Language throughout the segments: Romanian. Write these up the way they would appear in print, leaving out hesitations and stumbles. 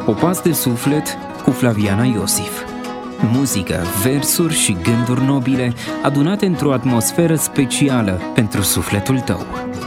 Popas de suflet cu Flaviana Iosif. Muzică, versuri și gânduri nobile adunate într-o atmosferă specială pentru sufletul tău.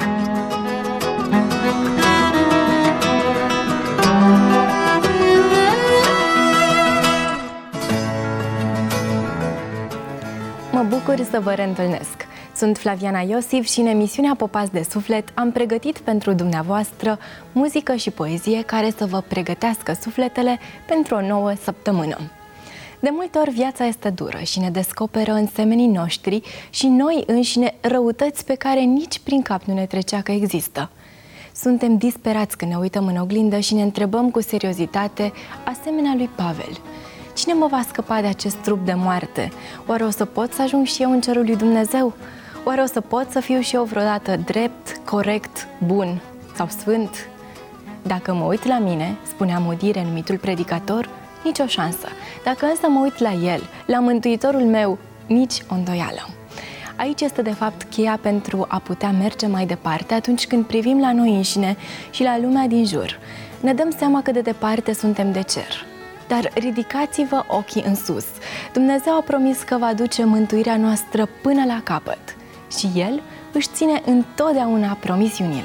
Mă bucur să vă reîntâlnesc. Sunt Flaviana Iosif și în emisiunea Popas de Suflet am pregătit pentru dumneavoastră muzică și poezie care să vă pregătească sufletele pentru o nouă săptămână. De multe ori viața este dură și ne descoperă în semenii noștri și noi înșine răutăți pe care nici prin cap nu ne trecea că există. Suntem disperați când ne uităm în oglindă și ne întrebăm cu seriozitate, asemenea lui Pavel: cine mă va scăpa de acest trup de moarte? Oare o să pot să ajung și eu în cerul lui Dumnezeu? Oare o să pot să fiu și eu vreodată drept, corect, bun sau sfânt? Dacă mă uit la mine, spunea Modire, numitul predicator, nicio șansă. Dacă însă mă uit la el, la Mântuitorul meu, nici o îndoială. Aici este de fapt cheia pentru a putea merge mai departe atunci când privim la noi înșine și la lumea din jur. Ne dăm seama cât de departe suntem de cer. Dar ridicați-vă ochii în sus. Dumnezeu a promis că va duce mântuirea noastră până la capăt și El își ține întotdeauna promisiunile.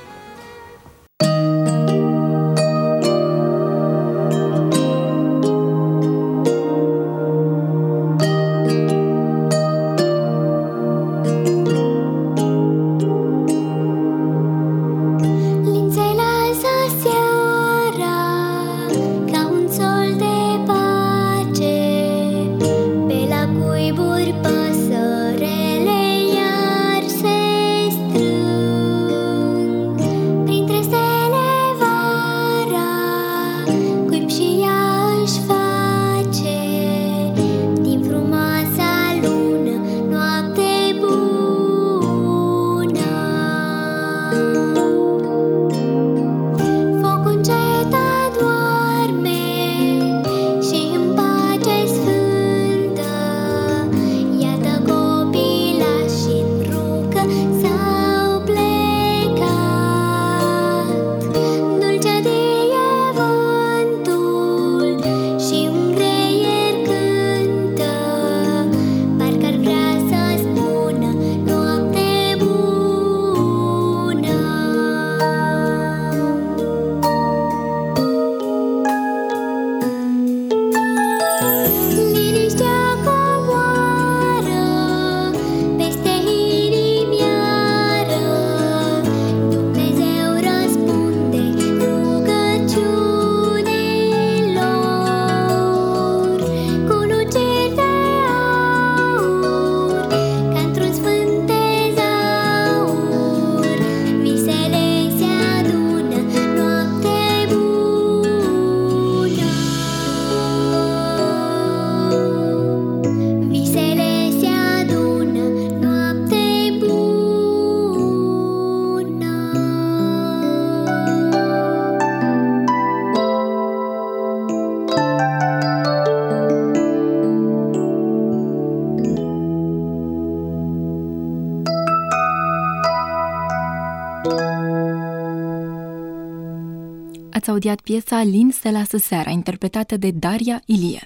Ați audiat piesa Lin se lasă seara, interpretată de Daria Ilie.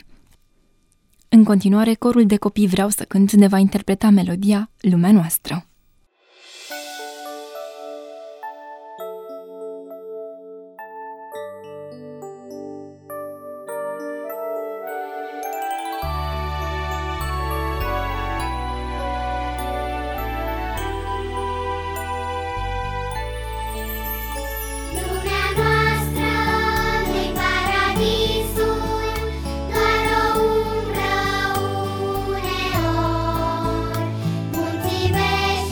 În continuare, corul de copii Vreau să cânt ne va interpreta melodia Lumea noastră. Munții vești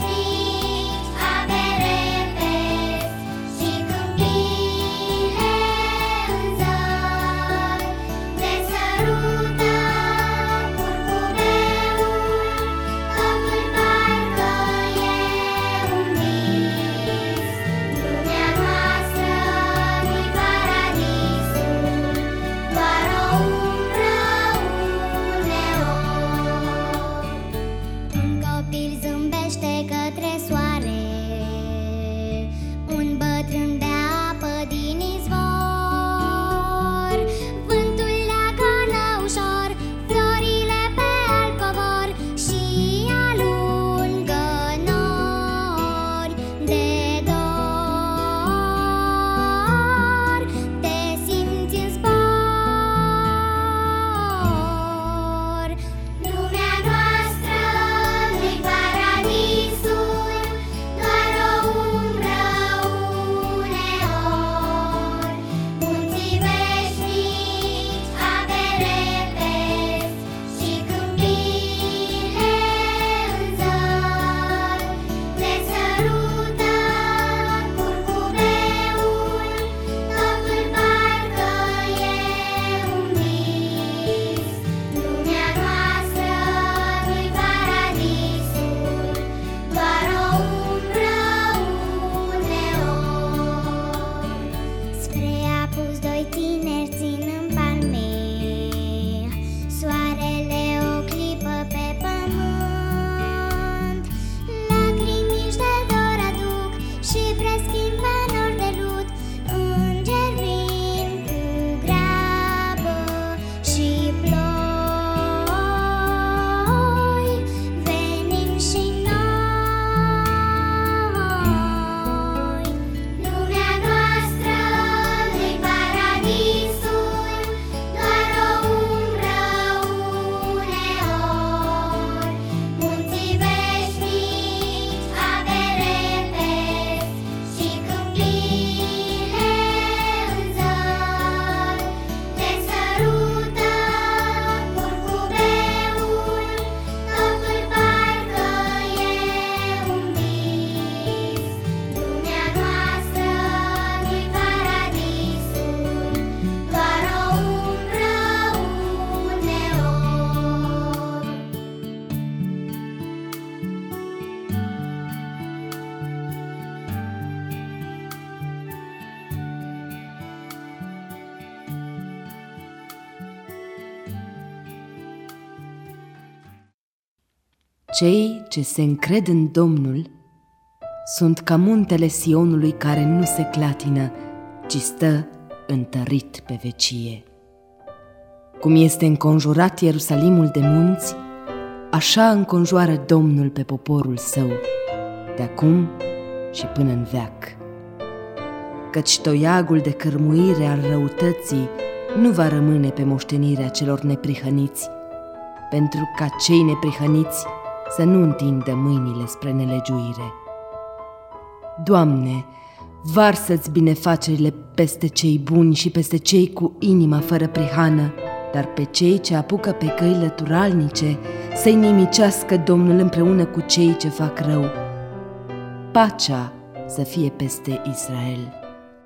Cei ce se încred în Domnul sunt ca muntele Sionului care nu se clatină, ci stă întărit pe vecie. Cum este înconjurat Ierusalimul de munți, așa înconjoară Domnul pe poporul său, de acum și până în veac. Căci toiagul de cărmuire al răutății nu va rămâne pe moștenirea celor neprihăniți, pentru ca cei neprihăniți să nu întindă mâinile spre nelegiuire. Doamne, varsă-ți binefacerile peste cei buni și peste cei cu inima fără prihană, dar pe cei ce apucă pe căi lăturalnice să-i nimicească Domnul împreună cu cei ce fac rău. Pacea să fie peste Israel.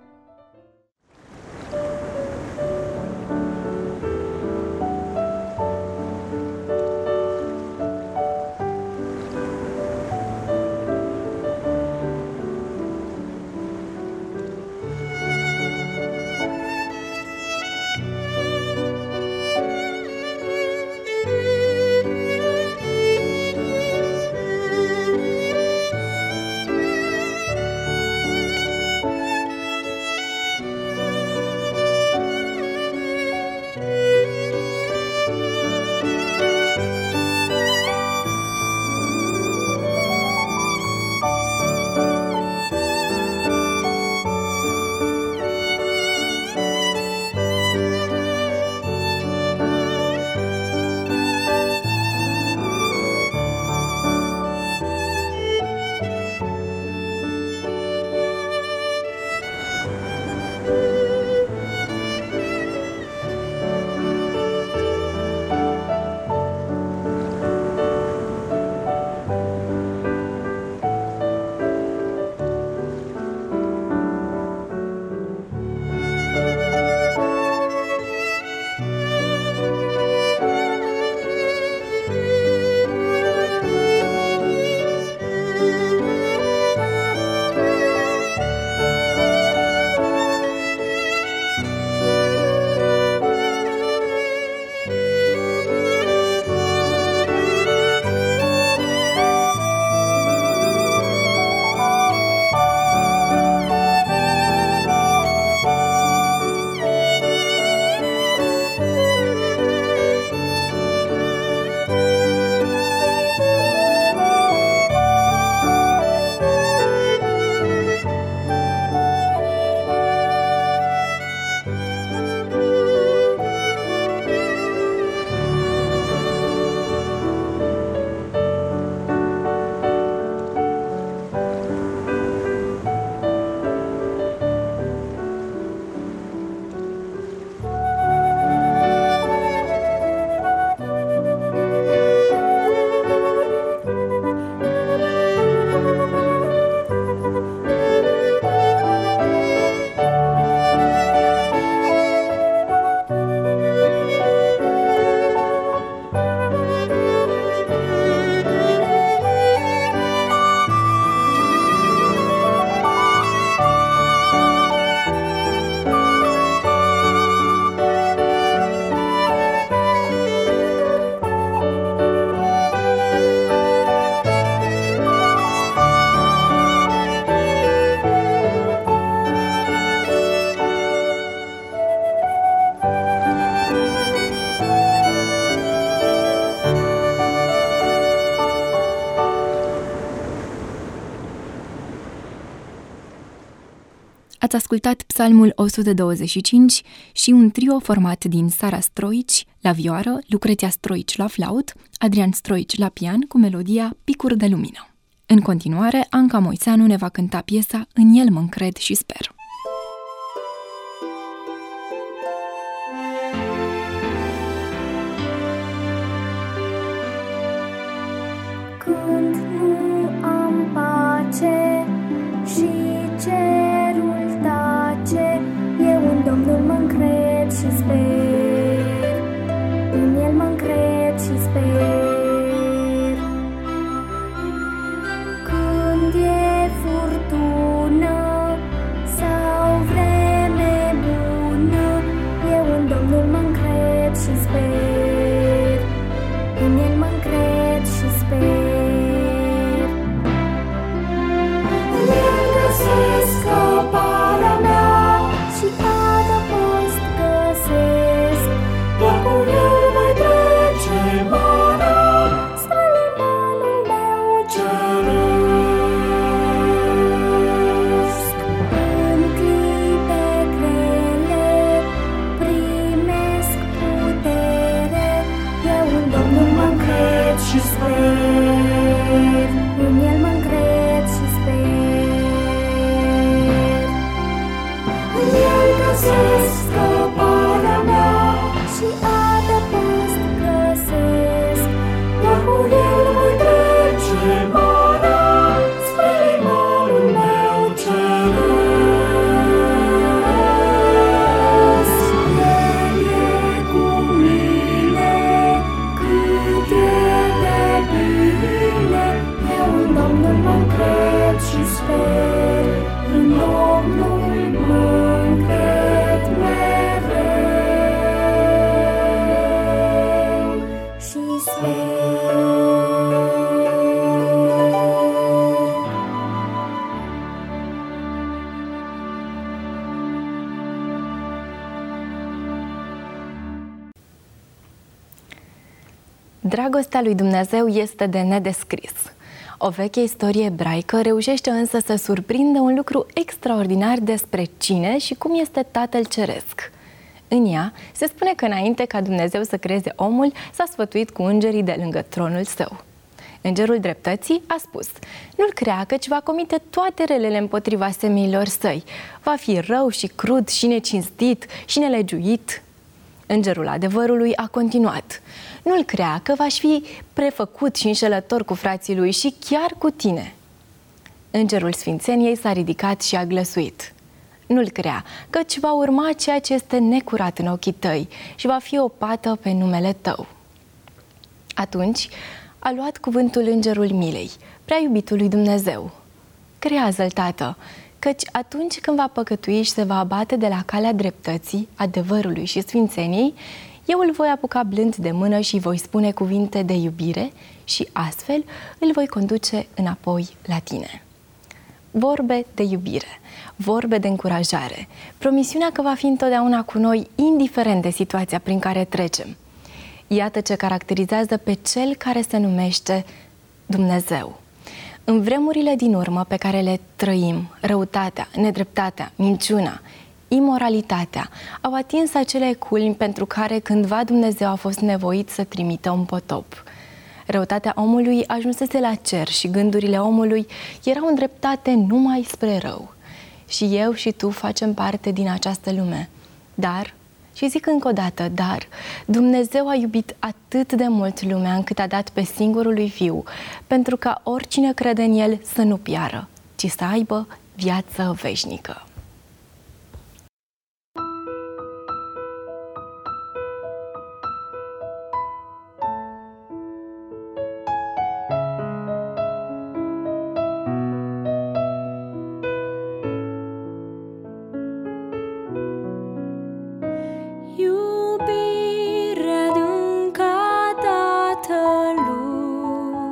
Ați ascultat Psalmul 125 și un trio format din Sara Stroici la vioară, Lucreția Stroici la flaut, Adrian Stroici la pian cu melodia Picuri de lumină. În continuare, Anca Moiseanu ne va cânta piesa În el mă încred și sper. Când nu am pace și cerul tace, eu în Domnul mă încred și sper. În el mă încred și sper. Când e furtună sau vreme bună, eu în Domnul mă încred și sper. În el mă încred și sper. Dragostea lui Dumnezeu este de nedescris. O veche istorie ebraică reușește însă să surprindă un lucru extraordinar despre cine și cum este Tatăl Ceresc. În ea se spune că înainte ca Dumnezeu să creeze omul, s-a sfătuit cu îngerii de lângă tronul său. Îngerul dreptății a spus: nu-l crea, căci va comite toate relele împotriva seminilor săi. Va fi rău și crud și necinstit și nelegiuit. Îngerul adevărului a continuat: nu-l crea, că va fi prefăcut și înșelător cu frații lui și chiar cu tine. Îngerul sfințeniei s-a ridicat și a glăsuit: nu-l crea, căci va urma ceea ce este necurat în ochii tăi și va fi o pată pe numele tău. Atunci a luat cuvântul îngerul milei, prea iubitul lui Dumnezeu: creează-l, Tată, căci atunci când va păcătui și se va abate de la calea dreptății, adevărului și sfințeniei, eu îl voi apuca blând de mână și îi voi spune cuvinte de iubire și astfel îl voi conduce înapoi la tine. Vorbe de iubire, vorbe de încurajare, promisiunea că va fi întotdeauna cu noi, indiferent de situația prin care trecem. Iată ce caracterizează pe cel care se numește Dumnezeu. În vremurile din urmă pe care le trăim, răutatea, nedreptatea, minciuna, imoralitatea au atins acele culmi pentru care cândva Dumnezeu a fost nevoit să trimită un potop. Răutatea omului ajunsese la cer și gândurile omului erau îndreptate numai spre rău. Și eu și tu facem parte din această lume. Dar, și zic încă o dată, dar, Dumnezeu a iubit atât de mult lumea încât a dat pe singurul lui Fiu, pentru ca oricine crede în El să nu piară, ci să aibă viață veșnică.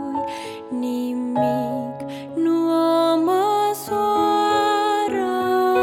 Nimic nu o măsoară.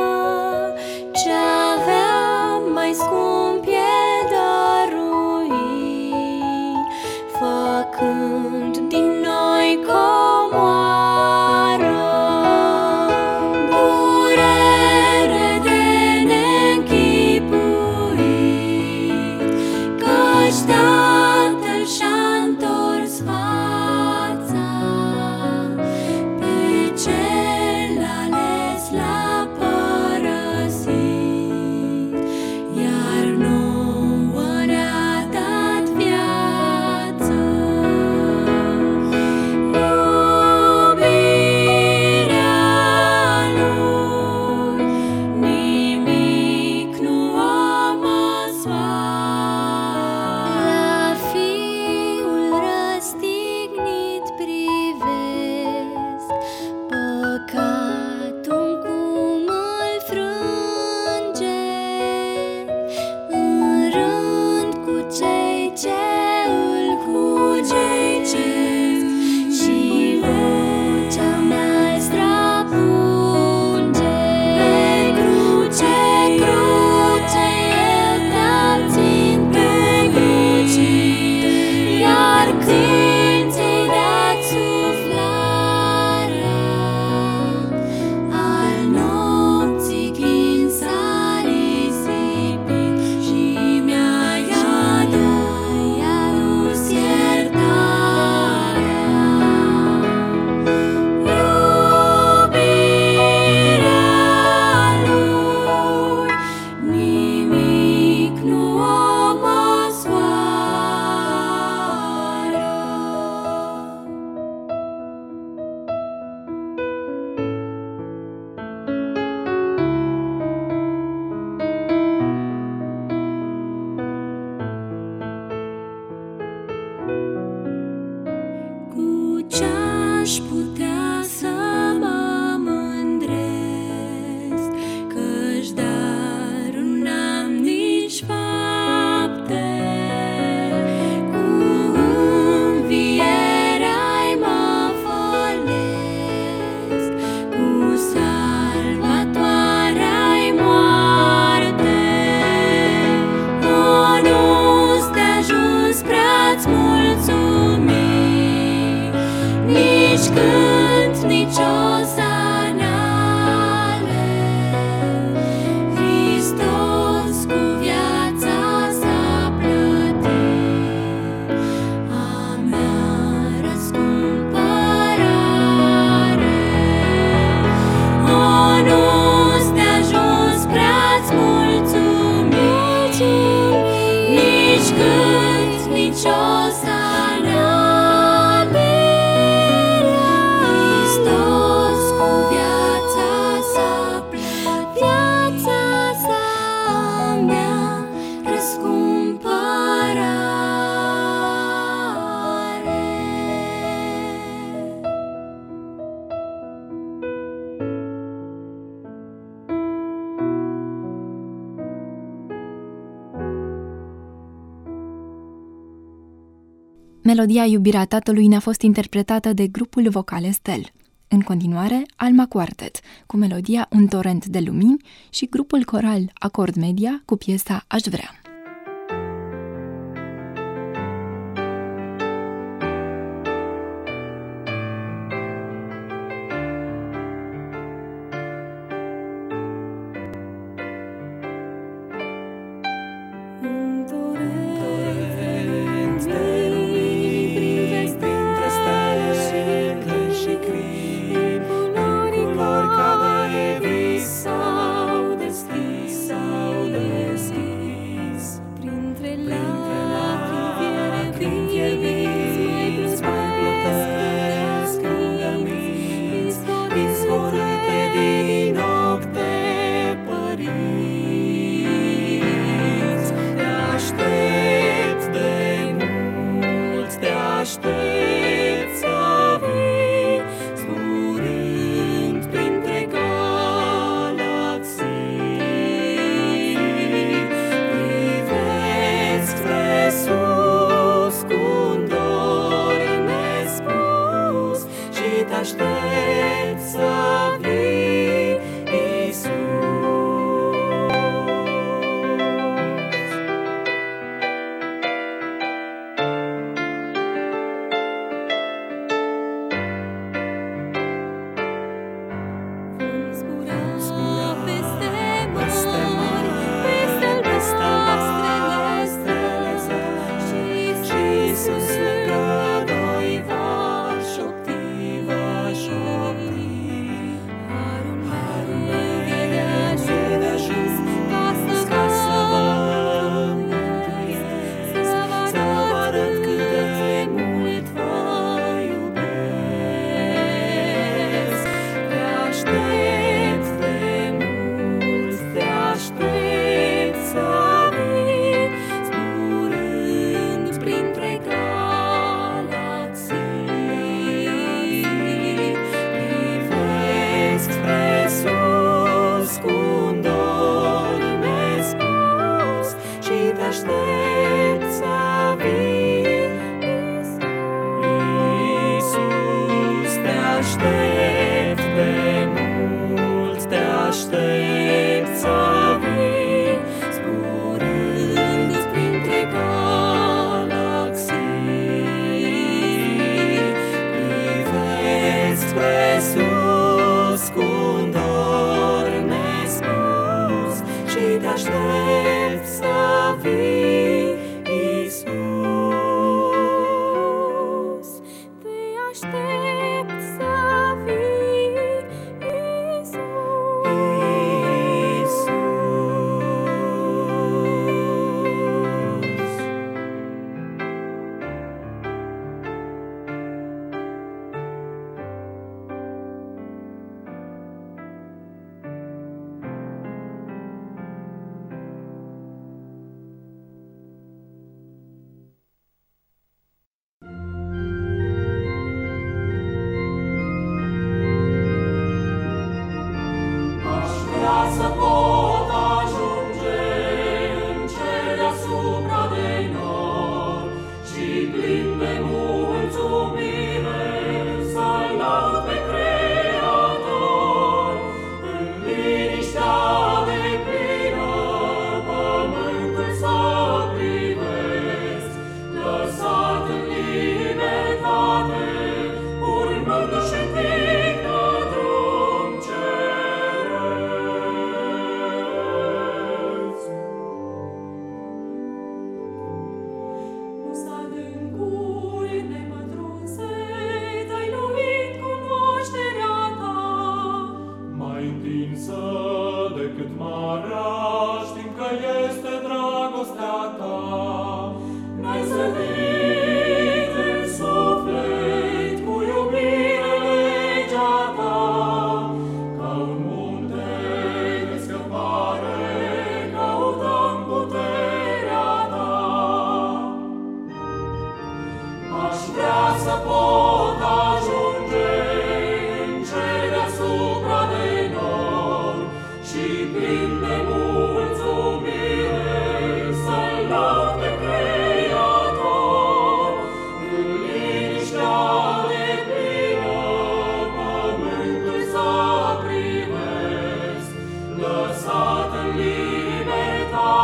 Melodia Iubirea tatălui ne-a fost interpretată de grupul vocal Estel. În continuare, Alma Quartet, cu melodia Un torent de lumini și grupul coral Acord Media cu piesa Aș vrea.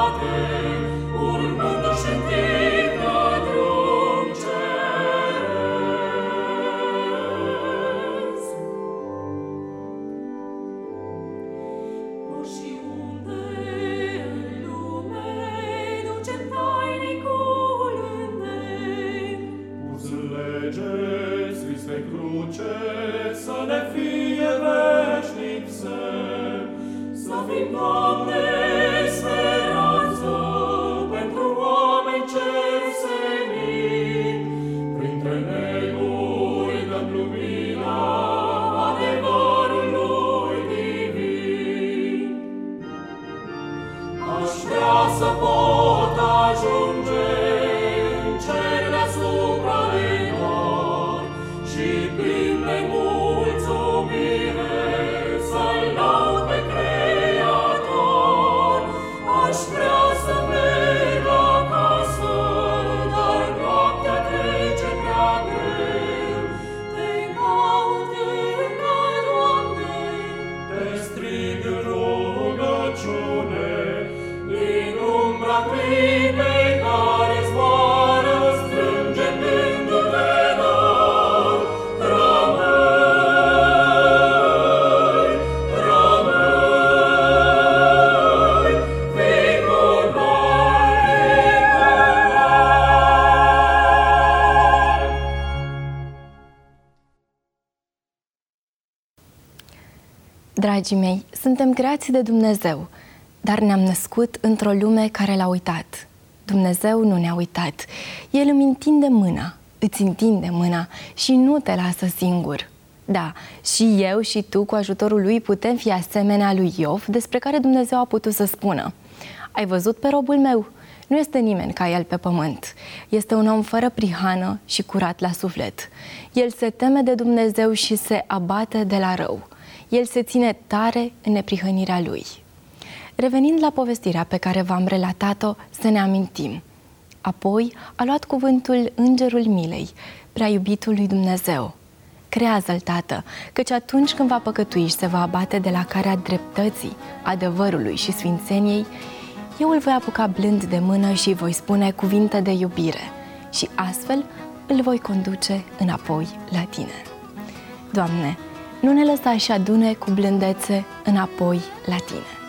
Dragii mei, suntem creați de Dumnezeu, dar ne-am născut într-o lume care l-a uitat. Dumnezeu nu ne-a uitat. El îmi întinde mâna, îți întinde mâna și nu te lasă singur. Da, și eu și tu, cu ajutorul lui, putem fi asemenea lui Iov, despre care Dumnezeu a putut să spună: ai văzut pe robul meu? Nu este nimeni ca el pe pământ. Este un om fără prihană și curat la suflet. El se teme de Dumnezeu și se abate de la rău. El se ține tare în neprihănirea lui. Revenind la povestirea pe care v-am relatat-o, să ne amintim. Apoi a luat cuvântul îngerul milei, prea iubitul lui Dumnezeu. Creează-l, Tată, căci atunci când va păcătui și se va abate de la carea dreptății, adevărului și sfințeniei, eu îl voi apuca blând de mână și îi voi spune cuvinte de iubire și astfel îl voi conduce înapoi la tine. Doamne, nu ne lăsa și adune cu blândețe înapoi la tine.